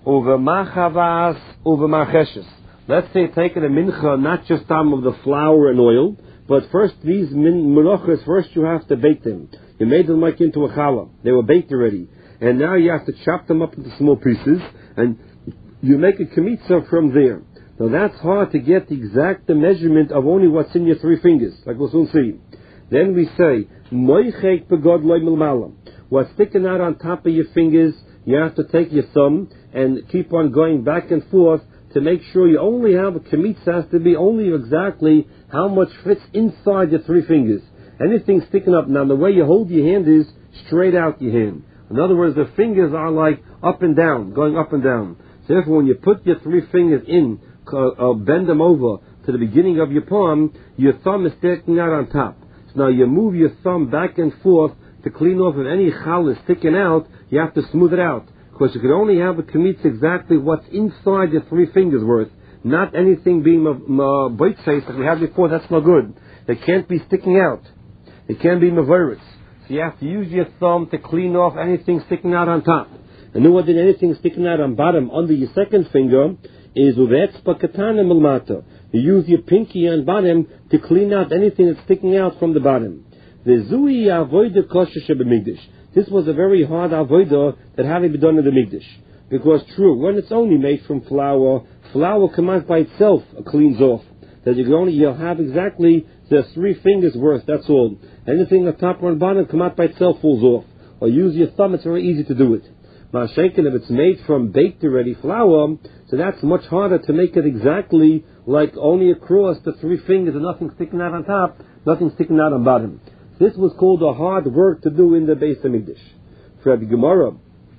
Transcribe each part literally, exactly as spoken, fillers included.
Uvemachavas, uvemacheshes. Let's say taking a mincha, not just some of the flour and oil, but first these min- menachas, first you have to bake them. You made them like into a challah. They were baked already. And now you have to chop them up into small pieces, and you make a kemitza from there. Now that's hard to get the exact measurement of only what's in your three fingers, like we'll soon see. Then we say, moichek begod loy milmala. What's sticking out on top of your fingers, you have to take your thumb and keep on going back and forth to make sure you only have a kemitza has to be only exactly how much fits inside your three fingers. Anything sticking up, now the way you hold your hand is straight out your hand. In other words, the fingers are like up and down, going up and down. So therefore, when you put your three fingers in, uh, uh, bend them over to the beginning of your palm, your thumb is sticking out on top. So now you move your thumb back and forth to clean off if any chal is sticking out, you have to smooth it out. Because you can only have a kemitza exactly what's inside your three fingers worth, not anything being a bite face like we had before. That's no good. It can't be sticking out. It can't be mavirus. So you have to use your thumb to clean off anything sticking out on top. And no other than anything sticking out on bottom under your second finger is uvetzpa katana milmata. You use your pinky on bottom to clean out anything that's sticking out from the bottom. The zui avoida kosher shebemigdash. This was a very hard avodah that had to be done in the Mikdash. Because true, when it's only made from flour, flour come out by itself, it cleans off. That you can only, you'll have exactly the three fingers worth, that's all. Anything on top or on bottom come out by itself falls off. Or use your thumb, it's very easy to do it. Ma'ashenkin, if it's made from baked already flour, so that's much harder to make it exactly like only across the three fingers and nothing sticking out on top, nothing sticking out on bottom. This was called a hard work to do in the Beis HaMikdash. For the Gemara,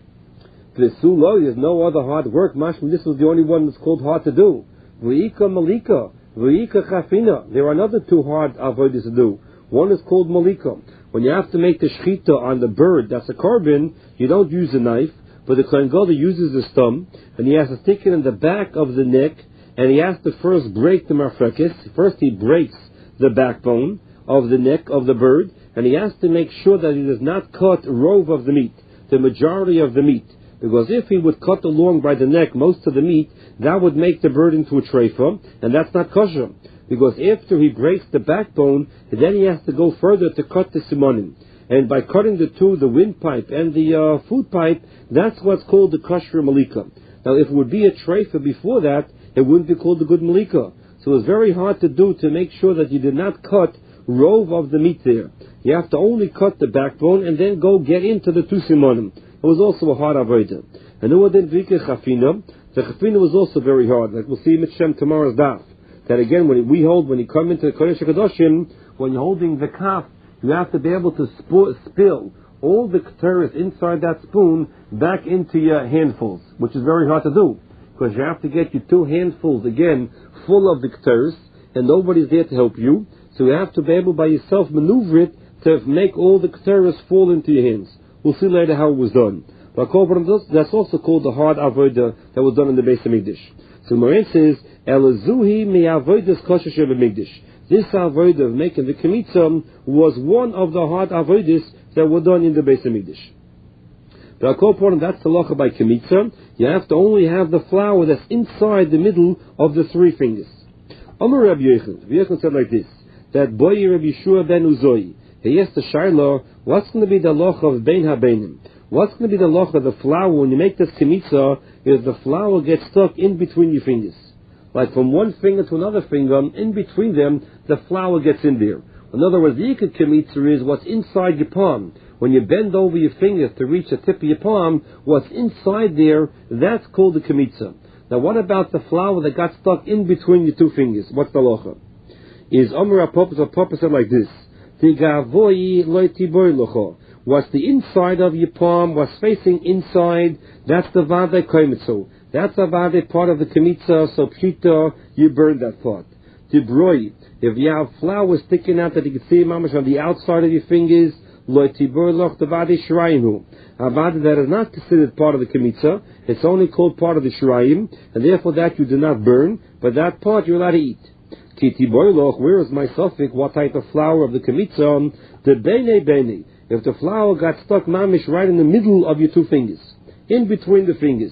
for the Sulo, there's no other hard work. Mashma, this was the only one that's called hard to do. V'ika malika, v'ika chafina. There are another two hard avodas to do. One is called malika. When you have to make the shechita on the bird, that's a korban, you don't use a knife, but the Kohen Gadol uses his thumb, and he has to stick it in the back of the neck, and he has to first break the marfrekes. First he breaks the backbone of the neck of the bird, and he has to make sure that he does not cut rove of the meat, the majority of the meat. Because if he would cut along by the neck most of the meat, that would make the bird into a treifa, and that's not kosher. Because after he breaks the backbone, then he has to go further to cut the simonim. And by cutting the two, the windpipe and the uh, food pipe, that's what's called the kosher malika. Now if it would be a treifa before that, it wouldn't be called the good malika. So it's very hard to do to make sure that you did not cut rove of the meat there. You have to only cut the backbone and then go get into the two simonim. It was also a hard avodah. And then within Vika Chafina, the Chafina was also very hard. Like we'll see in Mitzvah tomorrow's daf. That again, when we hold, when you come into the Kodesh HaKadoshim, when you're holding the kaf, you have to be able to sp- spill all the keteris inside that spoon back into your handfuls, which is very hard to do. Because you have to get your two handfuls, again, full of the keteris, and nobody's there to help you. So you have to be able by yourself maneuver it to make all the keteris fall into your hands. We'll see later how it was done. But that's also called the hard avodah that was done in the Beis HaMikdash. So Moran says, Elazuhi mi avodas kosher shebemikdash. This avodah of making the kemitza was one of the hard avodas that were done in the Beis HaMikdash. But I'll call upon that's the lacha by kemitza. You have to only have the flour that's inside the middle of the three fingers. Amar Rabbi Yechon, Rabbi Yechon said like this, that boy Rabbi Yeshua ben Uzoi, he asked the Shiloh, what's going to be the loch of bein habeinim? What's going to be the loch of the flour when you make this kemitza? Is the flour gets stuck in between your fingers, like from one finger to another finger, in between them, the flour gets in there. In other words, the yikad kemitza is what's inside your palm. When you bend over your fingers to reach the tip of your palm, what's inside there, that's called the kemitza. Now, what about the flour that got stuck in between your two fingers? What's the locha? Is Omer Apopos, Apopos said like this: Tigavoi loy tiboy locha. What's the inside of your palm, what's facing inside, that's the vade koimitzo. That's a vade part of the kemitza, so pshita, you burn that part. Tibroi, if you have flour sticking out that you can see mamash on the outside of your fingers, loy tiboy loch, the vade shirayim. A vade that is not considered part of the kemitza, it's only called part of the shirayim, and therefore that you do not burn, but that part you're allowed to eat. Kiti boiloch, where is my suffix, what type of flour of the kemitza? The bene bene. If the flour got stuck mamish right in the middle of your two fingers, in between the fingers,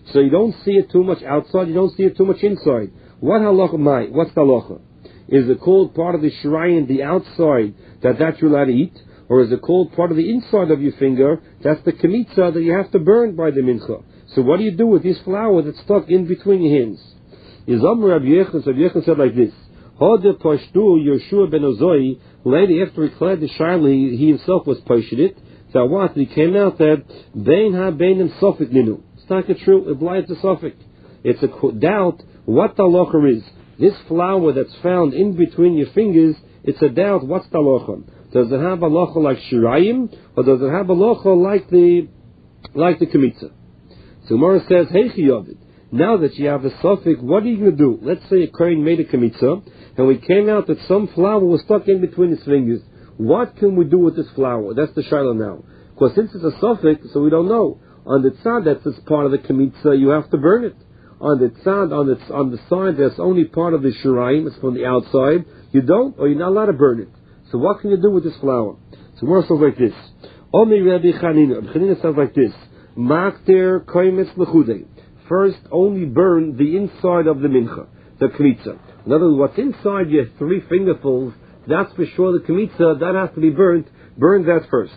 So you don't see it too much outside, you don't see it too much inside. What halacha mai? What's the halacha? Is it called part of the shirayim, the outside, that that you're allowed to eat? Or is it called part of the inside of your finger? That's the kemitza that you have to burn by the mincha. So what do you do with this flour that's stuck in between your hands? Yizam Rabbi Yechon, Rabbi Yechon said like this: Hode pashtu Yeshua ben Ozoi. Later, after he declared the shayla, he, he himself was poshed it. So what? He came out that bein ha beinim sofik ninu. It's not true. It blights the sofik. It's a doubt what the halacha is. This flour that's found in between your fingers, it's a doubt. What's the halacha? Does it have a halacha like shirayim, or does it have a halacha like the like the kemitza? So Gemara says, hey chiyavid. Now that you have a suffix, what are you going to do? Let's say a kohen made a kemitza, and we came out that some flour was stuck in between his fingers. What can we do with this flour? That's the shayla now. Because since it's a suffix, so we don't know. On the tzad, that's as part of the kemitza, you have to burn it. On the tzad, on the, on the side, that's only part of the shirayim, it's from the outside. You don't, or you're not allowed to burn it. So what can you do with this flour? So Gemara says like this. Omi Rabbi Chanina. Rabbi Chanina says like this. Makter koimetz lechudei. First, only burn the inside of the mincha, the kemitza. In other words, what's inside your three fingerfuls, that's for sure the kemitza, that has to be burnt. Burn that first.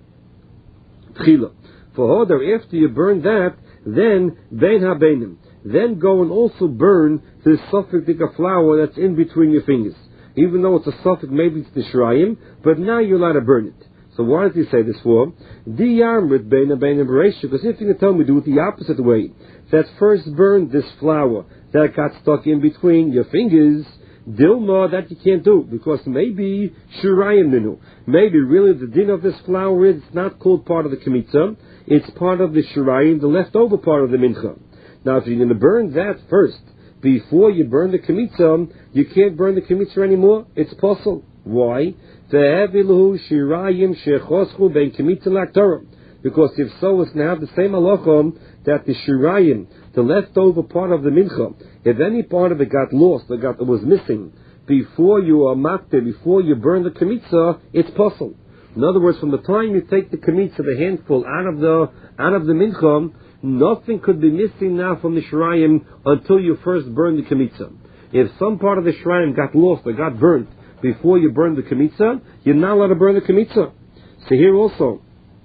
Tchila. For hoder, after you burn that, then bein ha-beinim. Then go and also burn the suffix flour that's in between your fingers. Even though it's a suffix, maybe it's the shirayim, but now you're allowed to burn it. So why did he say this for? Diyarmrit bein ha-beinim b'reisha. Because if you can tell me, do it the opposite way. That first burn this flour that got stuck in between your fingers, Dilma, that you can't do, because maybe shirayim ninu. Maybe really the din of this flour is it's not called part of the kemitza, it's part of the shirayim, the leftover part of the mincha. Now if you're going to burn that first, before you burn the kemitza, you can't burn the kemitza anymore, it's possible. Why? Shirayim shechoschu ben kemitza l'aktorah. Because if so, it's now the same halacha that the shirayim, the leftover part of the mincha, if any part of it got lost or got was missing before you are makte, before you burn the kemitza, it's possible. In other words, from the time you take the kemitza, the handful out of the out of the mincha, nothing could be missing now from the shirayim until you first burn the kemitza. If some part of the shirayim got lost or got burnt before you burn the kemitza, you're not allowed to burn the kemitza. So here also.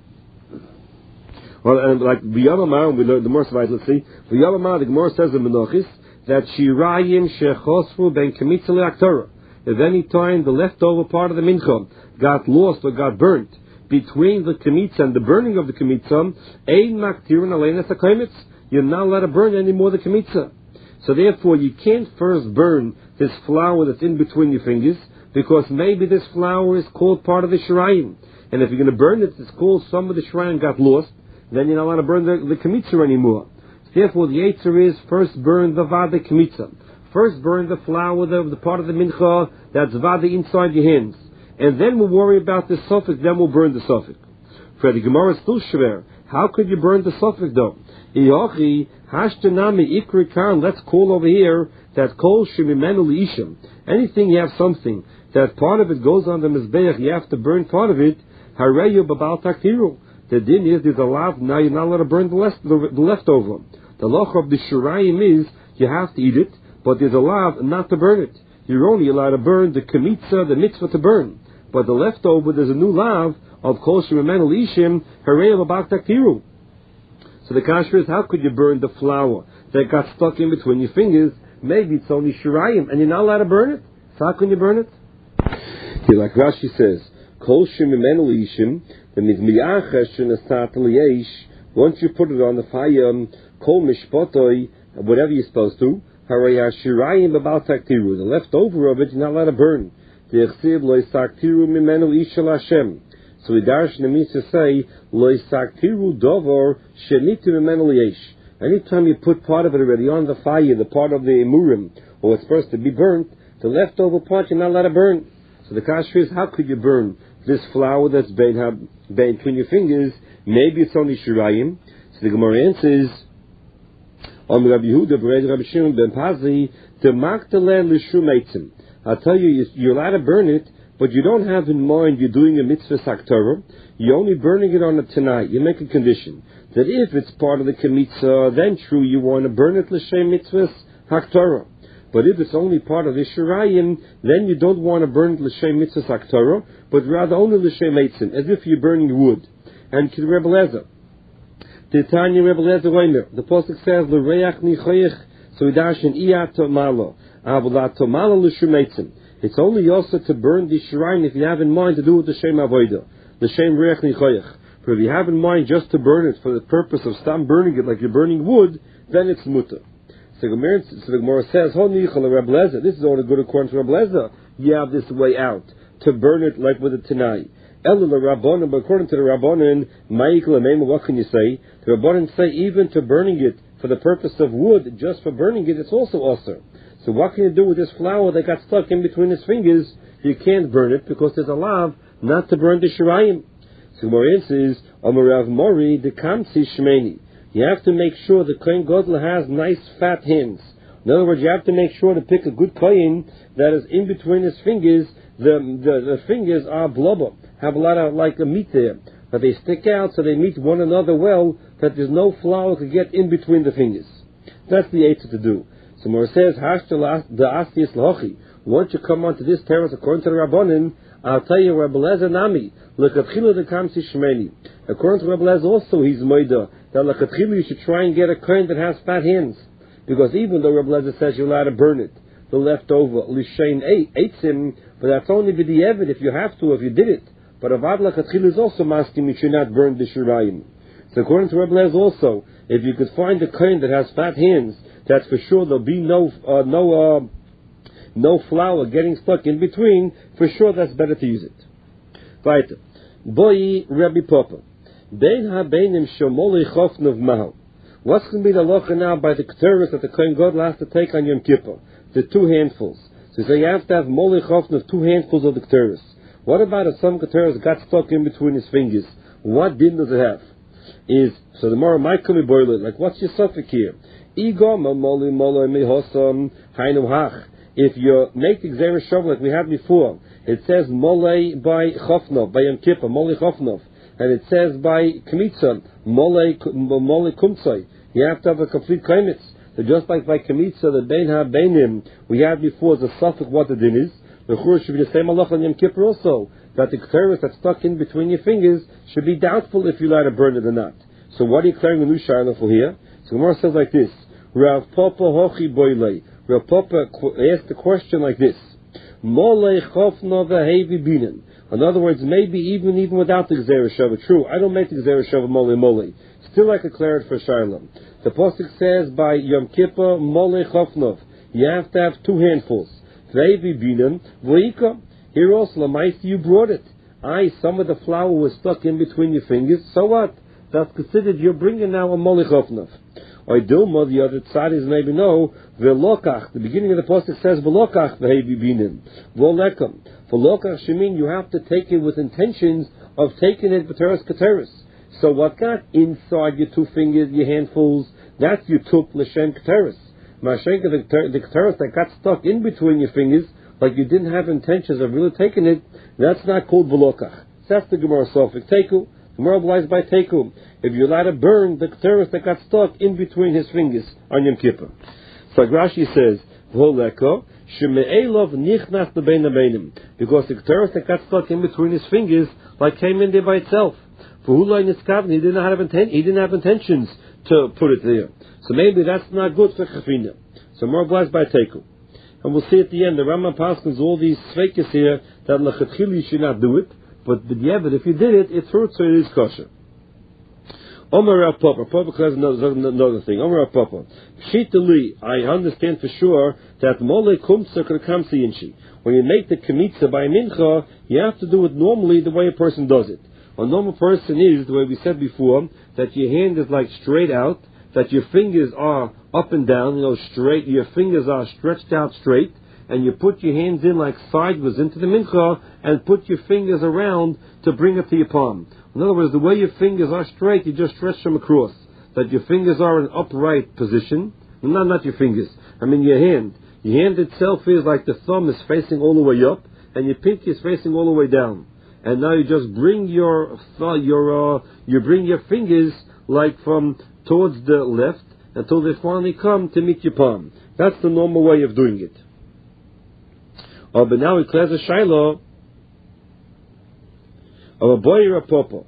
Well, and like V'yamamar, we learned the more side, let's see. V'yamamar, the Gemara says in Menachis, that shirayim shechosfu ben kemitza le'aktorah. If any time the leftover part of the mincha got lost or got burnt between the kemitza and the burning of the kemitza, ein maktirin alein esakaimitz. You're not allowed to burn any more the kemitza. So therefore, you can't first burn this flour that's in between your fingers, because maybe this flour is called part of the shirayim. And if you're going to burn it, it's called some of the shirayim got lost, then you're not allowed to burn the, the kemitza anymore. Therefore, the yetzer is first burn the vada kemitza. First burn the flour, the, the part of the mincha that's vada inside your hands. And then we'll worry about the suffix, then we'll burn the suffix. For the Gemara is still shver. How could you burn the suffix though? Iyochi, hashtanami ikri kan, let's call over here that kol shemimenu liishim. Anything you have something, that part of it goes on the mizbeach, you have to burn part of it, hareyu babal taktiru. The din is there's a lav, now you're not allowed to burn the, left, the, the leftover. The law of the shirayim is you have to eat it, but there's a lav not to burn it. You're only allowed to burn the kemitza, the mitzvah to burn. But the leftover, there's a new lav of kol shemimenu liishim harei babal taktiru. So the kasha is, how could you burn the flour that got stuck in between your fingers? Maybe it's only shirayim, and you're not allowed to burn it. So how can you burn it? Yeah, like Rashi says, kol shemimenu liishim. That means miyachesh shenasat liyesh. Once you put it on the fire, kol mishpotoi, whatever you're supposed to, harei hashirayim babal taktiru. The leftover of it, you're not allowed to burn. De'echsiv lo yisaktiru mimenu ishal Hashem. So the darshan means to say lo yisaktiru dover shenitu mimenu liyesh. Anytime you put part of it already on the fire, the part of the emurim, or it's supposed to be burnt, the leftover part you're not allowed to burn. So the kasha is, how could you burn this flour that's bein between your fingers? Maybe it's only shirayim. So the Gemara answers, Om Rabbi Yehuda b'Rei Rabbi Shimon ben Pazi, T'maktele l'shum eitzim. I'll tell you, you're allowed to burn it, but you don't have in mind you're doing a mitzvah saktorah. You're only burning it on a tonight. You make a condition that if it's part of the Kemitza, then true, you want to burn it l'shem mitzvahs haktorah. But if it's only part of the Shirayim, then you don't want to burn it l'shem mitzvahs haktorah, but rather only l'shem eitzim, as if you're burning wood. And Kid Rebbe Lezer, Titania Rebbe Lezer Weimer, the Pasuk says, l'reach nichoyich, so we dash in iyato malo, avolato malo l'shem eitzim. It's only also to burn the Shirayim if you have in mind to do with the Shem Avodah, the Shem Reach Nichoyach. But if you have in mind just to burn it for the purpose of stop burning it like you're burning wood, then it's mutter. So the Gemara says, Ho nichol Rebbe Lezer. This is all good according to Rebbe Lezer. You have this way out to burn it like with a Tanai. Elu l'Rabbanan, but according to the Rabbanan, Ma'ikol Ameim, what can you say? The Rabbanan say even to burning it for the purpose of wood, just for burning it, it's also osir. So what can you do with this flour that got stuck in between his fingers? You can't burn it because there's a law not to burn the shirayim. So Gemara says, Amarav Mori the Kamsi Shmeni. You have to make sure the Kohen Gadol has nice fat hands. In other words, you have to make sure to pick a good Kohen that is in between his fingers. The, the, the fingers are blubber, have a lot of like a meat there, but they stick out so they meet one another well, that there's no flour to get in between the fingers. That's the eight to do. So Mor says, the Astis Lahochi. Once you come onto this terrace, according to the Rabbanim, I'll tell you, Rebbe Lezer Nami, L'katchilu the Kamsi Shmeni. According to Rebbe Lezer also, he's Moida, that L'katchilu you should try and get a coin that has fat hands. Because even though Rebbe Lezer says you're allowed to burn it, the leftover, L'shein Eitzim, but that's only b'di'evid if you have to, if you did it. But Avad L'katchilu is also masking, you should not burn the Shirayim. So according to Rebbe Lezer also, if you could find a coin that has fat hands, that's for sure there'll be no uh, no uh, no flour getting stuck in between. For sure, that's better to use it. Weiter. Boi Rabbi Papa. Bein ha-beinim shomolei chofnov mahal. What's going to be the halacha now by the ketores that the Kohen Gadol has to take on Yom Kippur? The two handfuls. So, so you have to have molei chofnov, two handfuls of the ketores. What about if some ketores got stuck in between his fingers? What din does it have? Is so the more might come boil it. Like what's your suffix here? If you make the Gzeira Shav like we had before, it says Molei by Chofnov, by Yom Kippur, Molei Chofnov, and it says by Kmitza, Molei Molei Kumtzai. You have to have a complete kaimitz. So just like by Kmitza, the Bein HaBeinim we had before the suffix what the din is, the Chur should be the same Allah on Yom Kippur also, that the Ketores that's stuck in between your fingers should be doubtful if you let it burn it or not. So what are you declaring the new Shiloh for here? So Gemara says like this, Rav Papa Hochi Boilei. Rav Papa asked the question like this: Molei Chofno V'Hevi Binen. In other words, maybe even even without the Gzeira Shava. True, I don't make the Gzeira Shava Molei Molei. Still, I declare it for Shiloh. The pasuk says by Yom Kippur Molei Chofnov. You have to have two handfuls. V'Hevi Binen V'Ika. Here also, Lamaisi, you brought it. I, some of the flour was stuck in between your fingers. So what? That's considered you're bringing now a Molei Chofnov. Or Dilma, the other side is maybe no, Velokach. The beginning of the pasuk says Velokach v'hevi binin. Volekam. Velokach should mean you have to take it with intentions of taking it b'teres keteres. So what got inside your two fingers, your handfuls, that you took l'shem keteres. Mashenka, the keteres that got stuck in between your fingers, like you didn't have intentions of really taking it, that's not called Velokach. That's the Gemara Sofik. Teku. Gemara obliges by Teku. If you're allowed to burn the keteres that got stuck in between his fingers on Yom Kippur. So Rashi says, Voleko, Sheme'elov nichnas lebein habeinim. Because the keteres that got stuck in between his fingers, like came in there by itself. For Hulai Niskaven, he didn't have inten- he didn't have intentions to put it there. So maybe that's not good for Chafina. So more obliges by Teku. And we'll see at the end, the Rambam Paskins all these fakers here, that Lechatchili you should not do it, but b'diavad, if you did it, it's hurt, so it is kosher. Omer Rav Papa, Papa has another, another thing. Omer Rav Papa, Pshitali, I understand for sure that Molei Kumtza Kamsi Inchi. When you make the Kemitza by Mincha, you have to do it normally the way a person does it. A normal person is, the way we said before, that your hand is like straight out, that your fingers are up and down, you know, straight, your fingers are stretched out straight, and you put your hands in like sideways into the mincha, and put your fingers around to bring it to your palm. In other words, the way your fingers are straight, you just stretch them across. That your fingers are in upright position. No, not your fingers. I mean your hand. Your hand itself is like the thumb is facing all the way up, and your pinky is facing all the way down. And now you just bring your your uh, you bring your fingers like from towards the left until they finally come to meet your palm. That's the normal way of doing it. Oh, but now he clears a shiloh of a boy or a papa.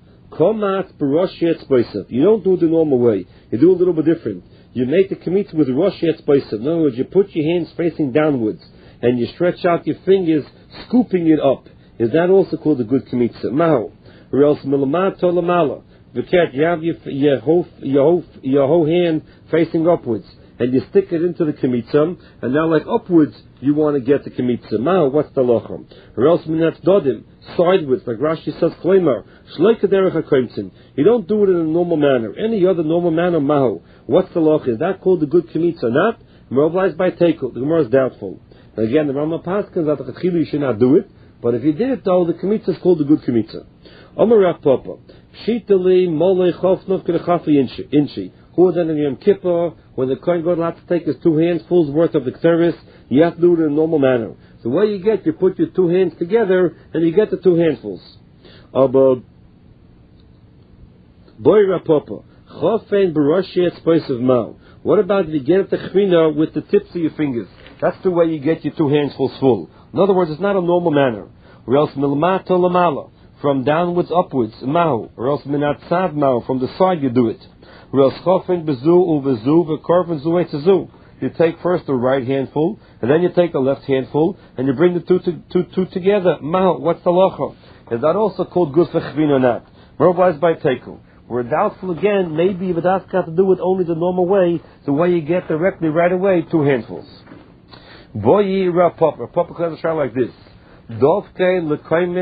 You don't do it the normal way. You do it a little bit different. You make the kmitza with rosh yetzbaisav. In other words, you put your hands facing downwards and you stretch out your fingers, scooping it up. Is that also called a good kmitza? Maho. Or else milamato lamala. You have your, your, whole, your, whole, your whole hand facing upwards, and you stick it into the kmitza, and now like upwards, you want to get the kmitza. Maho, what's the lochem? Or else minat dodim, sideways, like Rashi says, kleimar, shleika derech hakoimtzin. You don't do it in a normal manner. Any other normal manner, maho. What's the lochem? Is that called a good kmitza or not? Mobilized by tekel. The Gemara is doubtful. And again, the Rambam Paskins that the you should not do it, but if you did it though, the kmitza is called a good kmitza. Omer Rav Papa, Pshitali molei chofnov kedechafi inchi. Who then in Yom Kippur, when the Kohen Gadol has to take his two handfuls worth of the Ketzeres, you have to do it in a normal manner. So what you get, you put your two hands together, and you get the two handfuls. Aber Boy Rav Papa, Chofein b'roshi space of mao. What about if you get at the chmina with the tips of your fingers? That's the way you get your two handfuls full. In other words, it's not a normal manner. Or else milamato lamala, from downwards upwards, mao. Or else minat mao, from the side you do it. Or else chofen bezu uvezu v'korven zu etzezu. You take first the right handful, and then you take the left handful, and you bring the two, to, two, two together. Mao, what's the locha? Is that also called gus v'chvin or not? Mobilized by tekel. We're doubtful again, maybe if it has got to do with only the normal way, the way you get directly right away, two handfuls. Boyi Rav Papa. Rav Papa class a like this. Dovke lekoyme